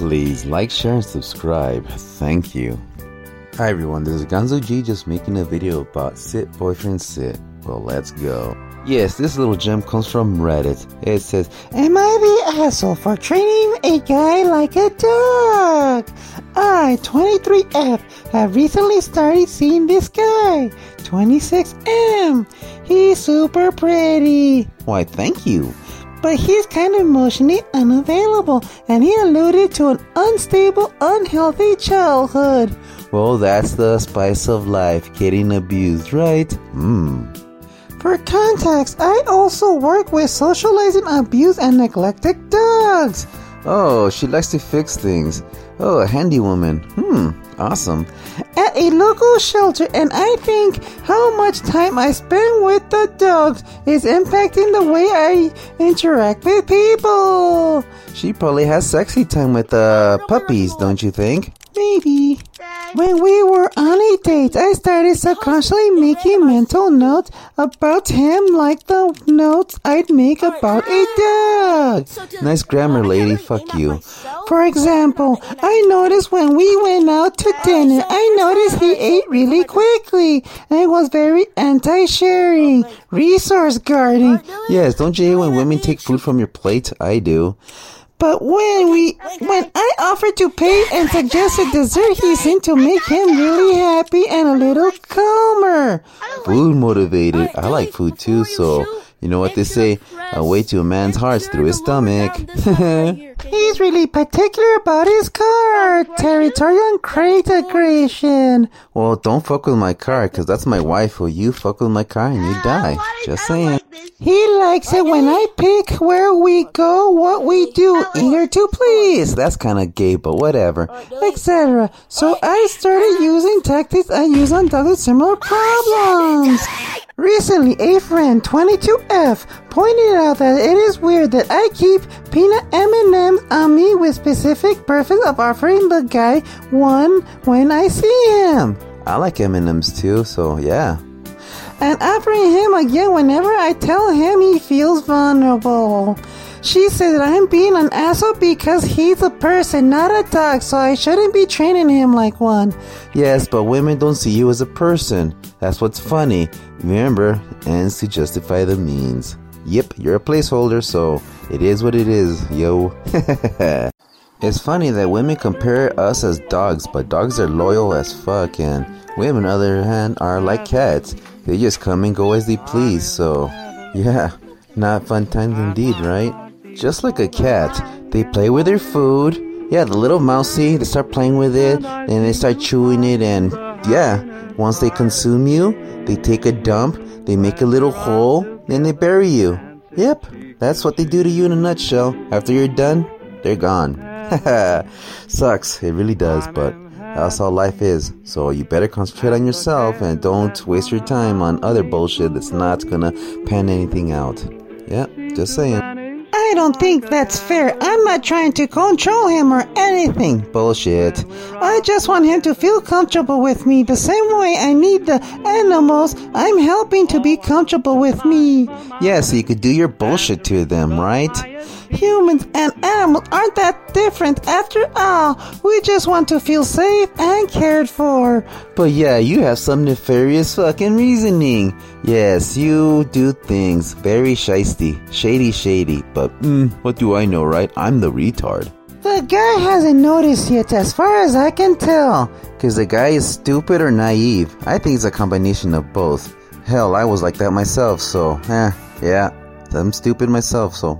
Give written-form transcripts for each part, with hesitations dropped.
Please like, share, and subscribe. Thank you. Hi everyone, this is Gonzo G just making a video about Sit Boyfriend Sit. Well, let's go. Yes, this little gem comes from Reddit. It says, am I the asshole for treating a guy like a dog? I, 23F, have recently started seeing this guy, 26M. He's super pretty. Why, thank you. But he's kind of emotionally unavailable, and he alluded to an unstable, unhealthy childhood. Well, that's the spice of life, getting abused, right? For context, I also work with socializing abused and neglected dogs. Oh, she likes to fix things. Oh, a handy woman. Awesome. At a local shelter, and I think how much time I spend with the dogs is impacting the way I interact with people. She probably has sexy time with puppies, don't you think? Maybe. When we were on a date, I started subconsciously making mental notes about him like the notes I'd make about a dog. Nice grammar, lady. Fuck you. For example, I noticed when we went out to dinner, I noticed he ate really quickly and was very anti-sharing, resource guarding. Yes, don't you hate when women take food from your plate? I do. But when I offered to pay and suggested dessert, he seemed to make him really happy and a little calmer. Food motivated. I like food too, so you know what they say, a way to a man's heart's through his stomach. He's really particular about his car, territorial and crate aggression. Well, don't fuck with my car, cause that's my wife. Or you fuck with my car and you die. Just saying. He likes it when I pick where we go, what we do, eager to please. That's kinda gay, but whatever. Etc. So I started using tactics I use on dogs with similar problems. Recently, a friend, 22F, pointed out that it is weird that I keep peanut M&Ms on me with specific purpose of offering the guy one when I see him. I like M&Ms too, so yeah. And offering him again whenever I tell him he feels vulnerable. She said that I'm being an asshole because he's a person, not a dog, so I shouldn't be training him like one. Yes, but women don't see you as a person. That's what's funny. Remember, ends to justify the means. Yep, you're a placeholder, so it is what it is, yo. It's funny that women compare us as dogs, but dogs are loyal as fuck, and women, on the other hand, are like cats. They just come and go as they please, so yeah, not fun times indeed, right? Just like a cat, they play with their food. Yeah, the little mousey, they start playing with it, and they start chewing it, and yeah, once they consume you, they take a dump, they make a little hole, then they bury you. Yep, that's what they do to you in a nutshell. After you're done, they're gone. Sucks, it really does, but that's how life is. So you better concentrate on yourself and don't waste your time on other bullshit that's not gonna pan anything out. Yep, just saying. I don't think that's fair. I'm not trying to control him or anything. Bullshit. I just want him to feel comfortable with me the same way I need the animals I'm helping to be comfortable with me. Yeah, so you could do your bullshit to them, right? Humans and animals aren't that different after all. We just want to feel safe and cared for. But yeah, you have some nefarious fucking reasoning. Yes, you do things very shisty, shady, but what do I know, right? I'm the retard. The guy hasn't noticed yet as far as I can tell. Cause the guy is stupid or naive. I think it's a combination of both. Hell, I was like that myself, so yeah. I'm stupid myself, so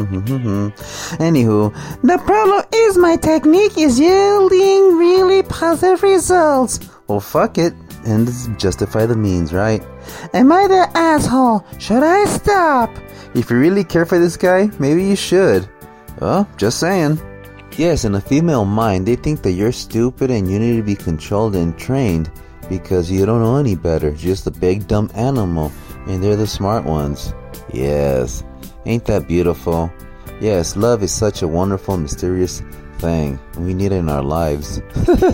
Anywho, the problem is my technique is yielding really positive results. Well, fuck it, and justify the means, right? Am I the asshole? Should I stop? If you really care for this guy, maybe you should. Well, just saying. Yes, in a female mind, they think that you're stupid and you need to be controlled and trained because you don't know any better. Just a big dumb animal, and they're the smart ones. Yes, ain't that beautiful? Yes, love is such a wonderful, mysterious thing. We need it in our lives.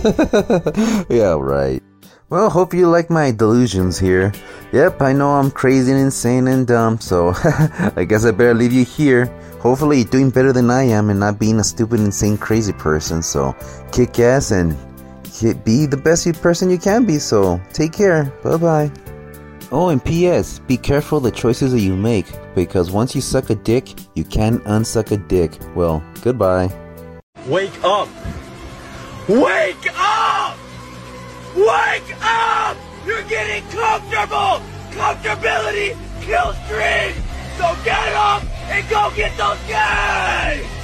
Yeah, right. Well, hope you like my delusions here. Yep, I know I'm crazy and insane and dumb, so I guess I better leave you here hopefully you're doing better than I am and not being a stupid, insane, crazy person. So kick ass and be the best person you can be. So take care. Bye-bye. Oh, and P.S. Be careful the choices that you make, because once you suck a dick, you can't unsuck a dick. Well, goodbye. Wake up! Wake up! Wake up! You're getting comfortable! Comfortability kills dreams! So get up and go get those guys!